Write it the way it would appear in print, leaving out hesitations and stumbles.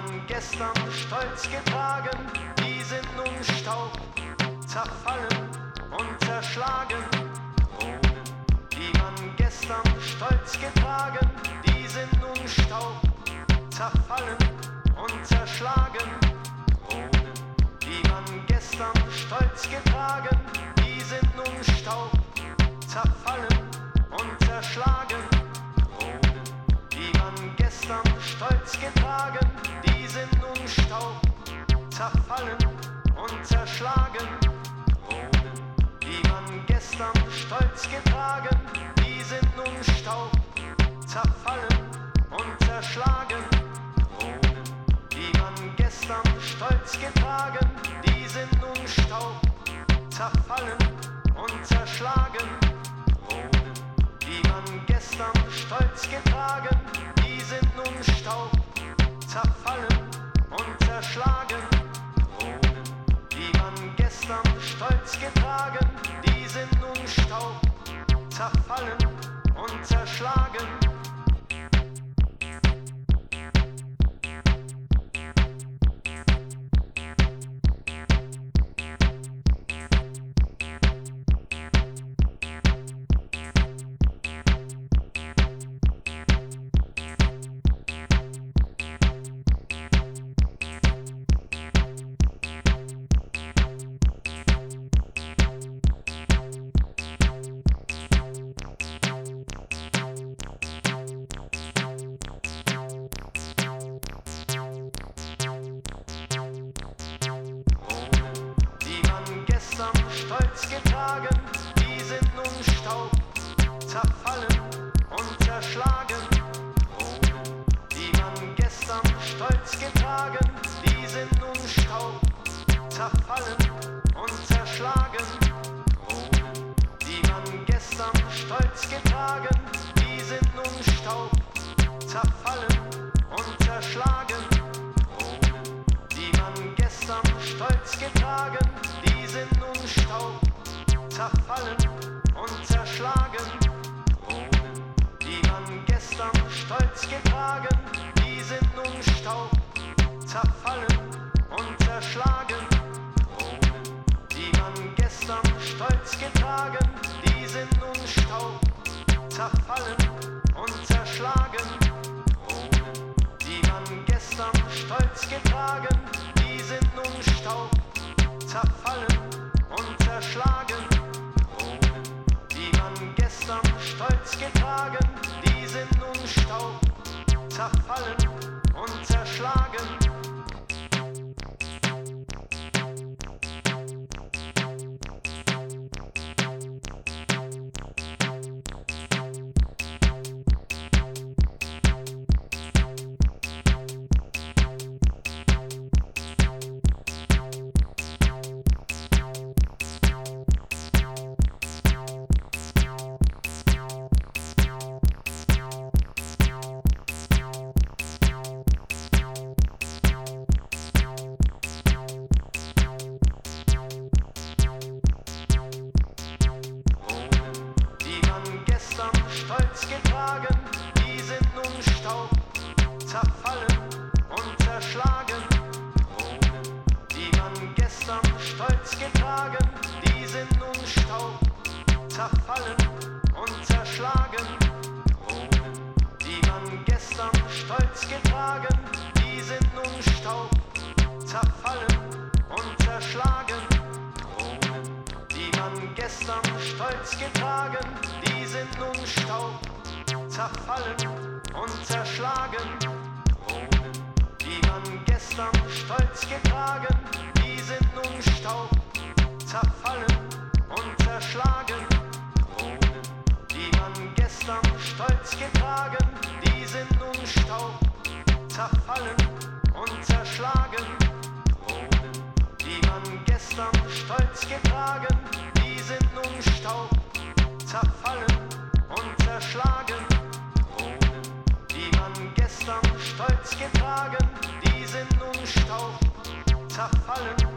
man gestern stolz getragen, die sind nun Staub, zerfallen und zerschlagen. Kronen, die man gestern stolz getragen, die sind nun Staub, zerfallen und zerschlagen. Kronen, die man gestern stolz getragen, die sind nun Staub, zerfallen und zerschlagen. Kronen, die man gestern stolz getragen, die sind nun Staub, zerfallen und zerschlagen. Kronen, die man gestern stolz getragen, die sind nun Staub, zerfallen und zerschlagen. Kronen, die man gestern stolz getragen, die sind nun Staub, zerfallen und zerschlagen. Kronen, die man gestern stolz getragen, die sind nun Staub, zerfallen und zerschlagen. Kronen, die man gestern stolz getragen, die sind nun Staub, zerfallen und zerschlagen. Stolz getragen, die sind nun Staub, zerfallen und zerschlagen. Kronen, die man gestern stolz getragen, die sind nun Staub, zerfallen und zerschlagen. Kronen, die man gestern stolz getragen, die sind nun Staub, zerfallen und zerschlagen. Kronen, die man gestern stolz getragen, die sind nun Staub, zerfallen und zerschlagen. Kronen, die man gestern stolz getragen, die sind nun Staub, zerfallen und zerschlagen. Kronen, die man gestern stolz getragen, die sind nun Staub, zerfallen und zerschlagen. Kronen, die man gestern stolz getragen, die sind nun Staub, zerfallen und zerschlagen. Kronen, die man gestern stolz getragen, die sind nun Staub, zerfallen und zerschlagen. Stolz getragen, die sind nun Staub, zerfallen und zerschlagen. Kronen, die man gestern stolz getragen, die sind nun Staub, zerfallen und zerschlagen. Kronen, die man gestern stolz getragen, die sind nun Staub, zerfallen und zerschlagen. Kronen, die man gestern stolz getragen, die sind nun Staub, zerfallen und zerschlagen. Kronen, die man gestern stolz getragen, die sind nun Staub, zerfallen und zerschlagen. Kronen, die man gestern stolz getragen, die sind nun Staub, zerfallen und zerschlagen. Kronen, die man gestern stolz getragen, die sind nun Staub, zerfallen und zerschlagen. Kronen, die man gestern stolz getragen, die sind nun Staub, zerfallen